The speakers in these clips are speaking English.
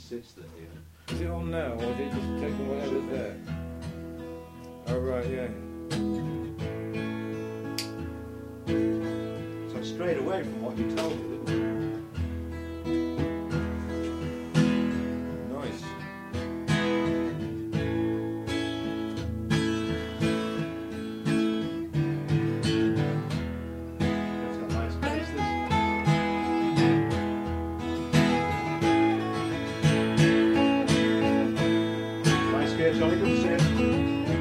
sits there, yeah. Is it on now, or is it just taking whatever's there? Oh, right, yeah. So I strayed away from what you told me, didn't you? Nice. It's got nice bass, this. Nice gear, Johnny, good to see you.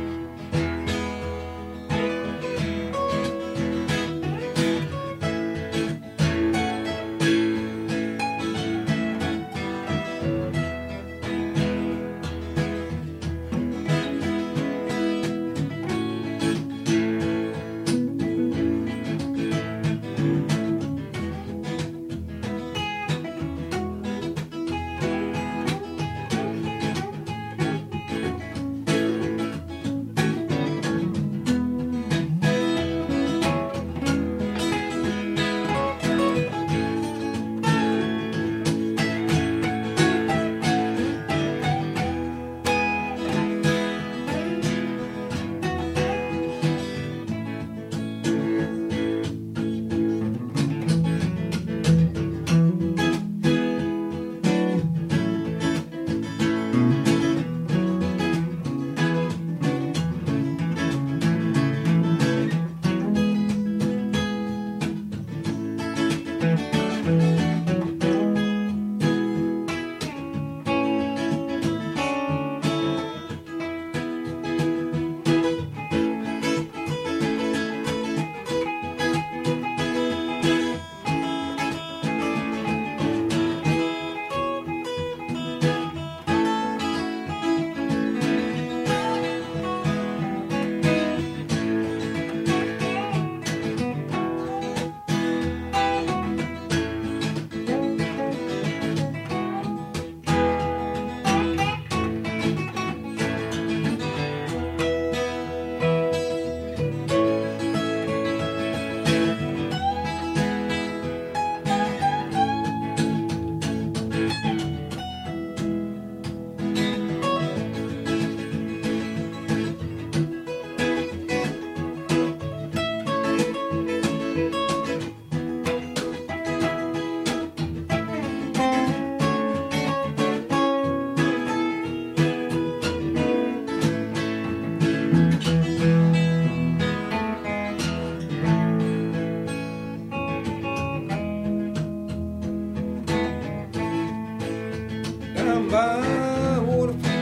Down by the waterfall,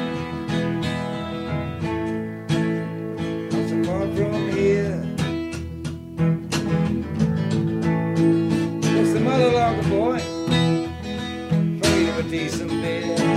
not so far from here. It's the mother logger boy, afraid of a decent beer.